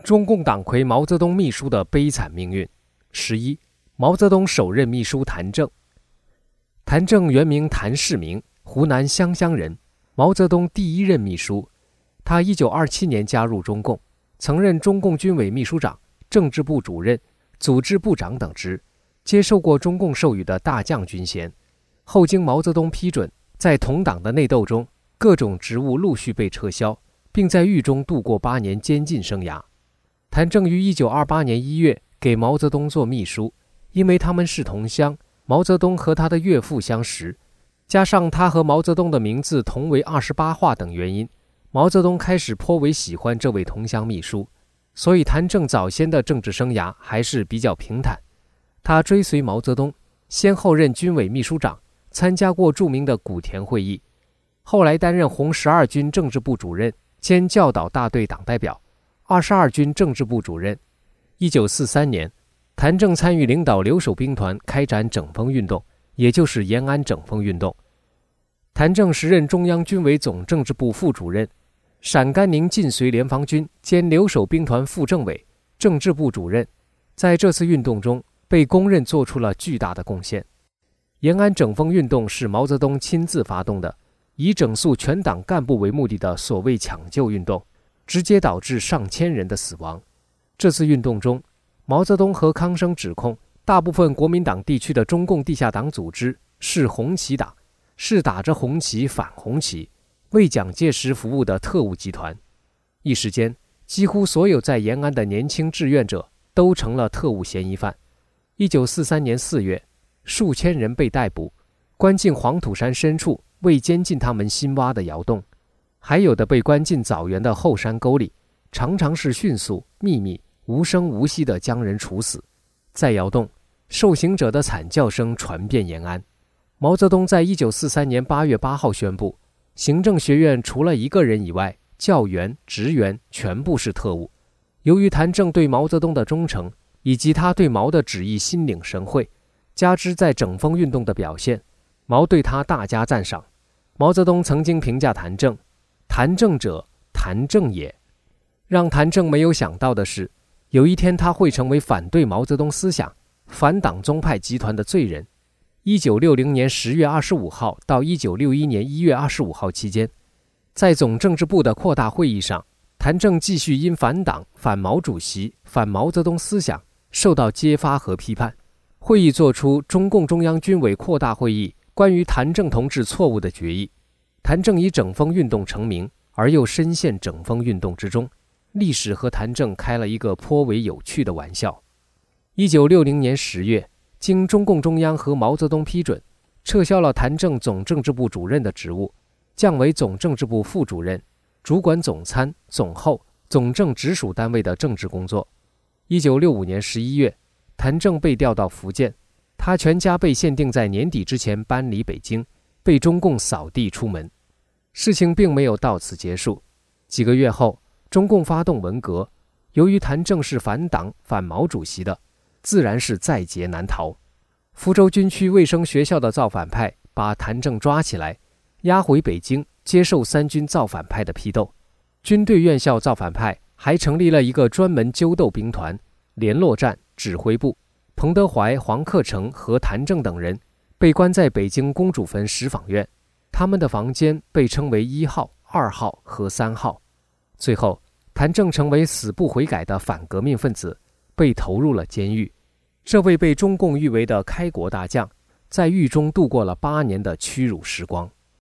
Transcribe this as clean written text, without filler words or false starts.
中共党魁毛泽东秘书的悲惨命运。11. 毛泽东首任秘书谭政。谭政原名谭世明，湖南湘乡人，毛泽东第一任秘书。他1927年加入中共，曾任中共军委秘书长、政治部主任、组织部长等职，接受过中共授予的大将军衔。后经毛泽东批准，在同党的内斗中，各种职务陆续被撤销，并在狱中度过8年监禁生涯。谭政于1928年1月给毛泽东做秘书，因为他们是同乡，毛泽东和他的岳父相识，加上他和毛泽东的名字同为28画等原因，毛泽东开始颇为喜欢这位同乡秘书，所以谭政早先的政治生涯还是比较平坦。他追随毛泽东，先后任军委秘书长，参加过著名的古田会议，后来担任红12军政治部主任兼教导大队党代表、22军政治部主任。1943年，谭政参与领导留守兵团开展整风运动，也就是延安整风运动。谭政时任中央军委总政治部副主任、陕甘宁晋绥联防军兼留守兵团副政委、政治部主任，在这次运动中被公认做出了巨大的贡献。延安整风运动是毛泽东亲自发动的，以整肃全党干部为目的的所谓抢救运动，直接导致上千人的死亡。这次运动中，毛泽东和康生指控大部分国民党地区的中共地下党组织是红旗党，是打着红旗反红旗，为蒋介石服务的特务集团。一时间，几乎所有在延安的年轻志愿者都成了特务嫌疑犯。1943年4月，数千人被逮捕，关进黄土山深处为监禁他们新挖的窑洞，还有的被关进枣园的后山沟里，常常是迅速、秘密、无声无息地将人处死。在窑洞，受刑者的惨叫声传遍延安。毛泽东在1943年8月8号宣布，行政学院除了1个人以外，教员、职员全部是特务。由于谭政对毛泽东的忠诚，以及他对毛的旨意心领神会，加之在整风运动的表现，毛对他大加赞赏。毛泽东曾经评价谭政：“谭政者，谭政也。”让谭政没有想到的是，有一天他会成为反对毛泽东思想、反党宗派集团的罪人。1960年10月25号到1961年1月25号期间，在总政治部的扩大会议上，谭政继续因反党、反毛主席、反毛泽东思想受到揭发和批判。会议作出中共中央军委扩大会议关于谭政同志错误的决议。谭政以整风运动成名，而又深陷整风运动之中，历史和谭政开了一个颇为有趣的玩笑。1960年10月，经中共中央和毛泽东批准，撤销了谭政总政治部主任的职务，降为总政治部副主任，主管总参、总后、总政直属单位的政治工作。1965年11月，谭政被调到福建，他全家被限定在年底之前搬离北京，被中共扫地出门。事情并没有到此结束，几个月后，中共发动文革，由于谭政是反党、反毛主席的，自然是在劫难逃。福州军区卫生学校的造反派把谭政抓起来，押回北京接受3军造反派的批斗。军队院校造反派还成立了一个专门揪斗兵团、联络站、指挥部。彭德怀、黄克诚和谭政等人被关在北京公主坟石坊院，他们的房间被称为1号、2号和3号。最后，谭政成为死不悔改的反革命分子，被投入了监狱。这位被中共誉为的开国大将，在狱中度过了8年的屈辱时光。